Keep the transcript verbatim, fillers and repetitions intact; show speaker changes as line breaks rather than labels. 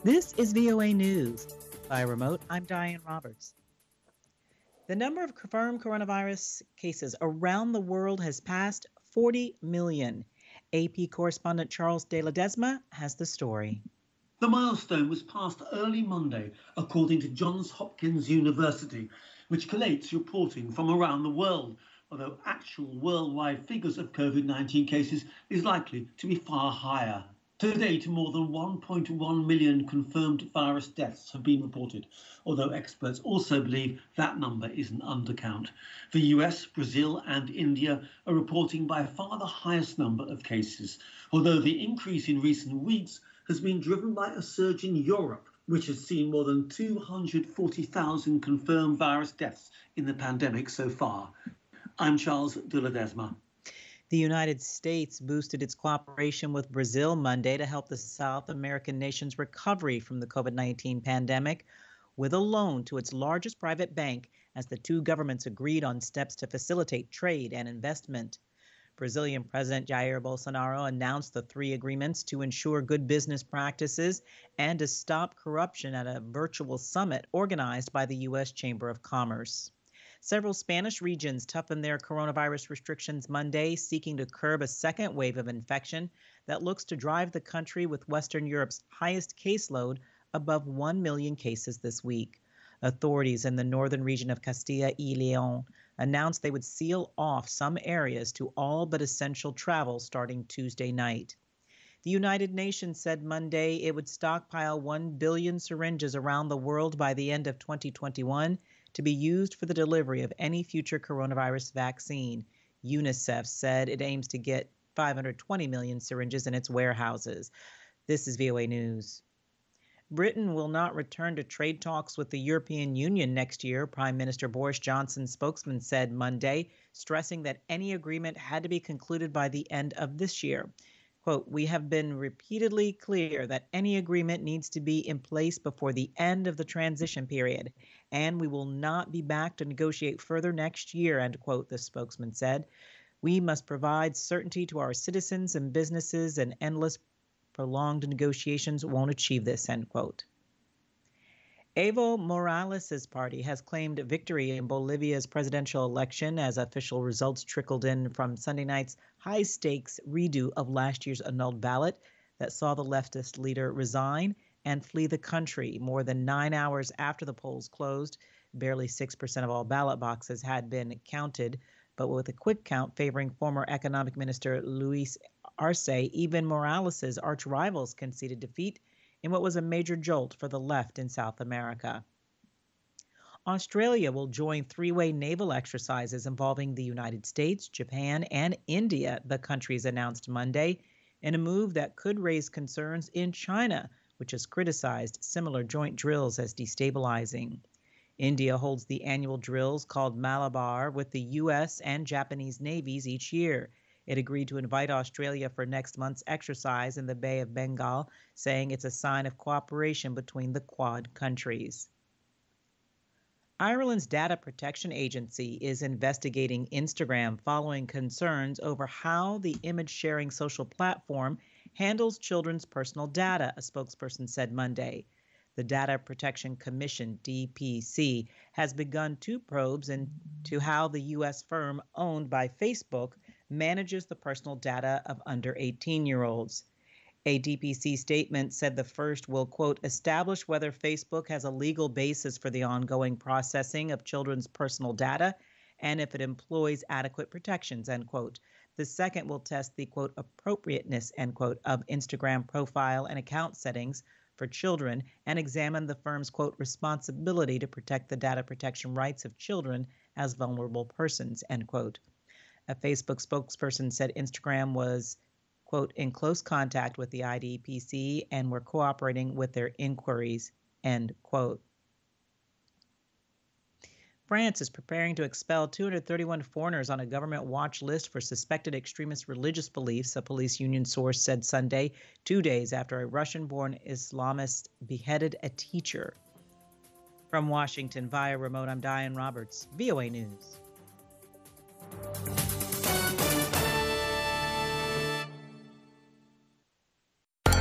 This is V O A News. By remote, I'm Diane Roberts. The number of confirmed coronavirus cases around the world has passed forty million. A P correspondent Charles de Ledesma has the story.
The milestone was passed early Monday, according to Johns Hopkins University, which collates reporting from around the world, although actual worldwide figures of COVID nineteen cases is likely to be far higher. To date, more than one point one million confirmed virus deaths have been reported, although experts also believe that number is an undercount. The U S, Brazil and India are reporting by far the highest number of cases, although the increase in recent weeks has been driven by a surge in Europe, which has seen more than two hundred forty thousand confirmed virus deaths in the pandemic so far. I'm Charles de Ledesma.
The United States boosted its cooperation with Brazil Monday to help the South American nation's recovery from the COVID nineteen pandemic with a loan to its largest private bank as the two governments agreed on steps to facilitate trade and investment. Brazilian President Jair Bolsonaro announced the three agreements to ensure good business practices and to stop corruption at a virtual summit organized by the U S Chamber of Commerce. Several Spanish regions toughened their coronavirus restrictions Monday, seeking to curb a second wave of infection that looks to drive the country with Western Europe's highest caseload above one million cases this week. Authorities in the northern region of Castilla y León announced they would seal off some areas to all but essential travel starting Tuesday night. The United Nations said Monday it would stockpile one billion syringes around the world by the end of twenty twenty-one to be used for the delivery of any future coronavirus vaccine. UNICEF said it aims to get five hundred twenty million syringes in its warehouses. This is V O A News. Britain will not return to trade talks with the European Union next year, Prime Minister Boris Johnson's spokesman said Monday, stressing that any agreement had to be concluded by the end of this year. Quote, "We have been repeatedly clear that any agreement needs to be in place before the end of the transition period, and we will not be back to negotiate further next year," end quote, the spokesman said. "We must provide certainty to our citizens and businesses, and endless prolonged negotiations won't achieve this," end quote. Evo Morales' party has claimed victory in Bolivia's presidential election as official results trickled in from Sunday night's high-stakes redo of last year's annulled ballot that saw the leftist leader resign and flee the country more than nine hours after the polls closed. Barely six percent of all ballot boxes had been counted, but with a quick count favoring former economic minister Luis Arce, even Morales' arch-rivals conceded defeat in what was a major jolt for the left in South America. Australia will join three-way naval exercises involving the United States, Japan, and India, the countries announced Monday, in a move that could raise concerns in China, which has criticized similar joint drills as destabilizing. India holds the annual drills called Malabar with the U S and Japanese navies each year. It agreed to invite Australia for next month's exercise in the Bay of Bengal, saying it's a sign of cooperation between the Quad countries. Ireland's Data Protection Agency is investigating Instagram following concerns over how the image-sharing social platform handles children's personal data, a spokesperson said Monday. The Data Protection Commission, D P C, has begun two probes into how the U S firm owned by Facebook manages the personal data of under eighteen-year-olds. A D P C statement said the first will, quote, establish whether Facebook has a legal basis for the ongoing processing of children's personal data and if it employs adequate protections, end quote. The second will test the, quote, appropriateness, end quote, of Instagram profile and account settings for children and examine the firm's, quote, responsibility to protect the data protection rights of children as vulnerable persons, end quote. A Facebook spokesperson said Instagram was, quote, in close contact with the I D P C and were cooperating with their inquiries, end quote. France is preparing to expel two hundred thirty-one foreigners on a government watch list for suspected extremist religious beliefs, a police union source said Sunday, two days after a Russian-born Islamist beheaded a teacher. From Washington via remote, I'm Diane Roberts, V O A News.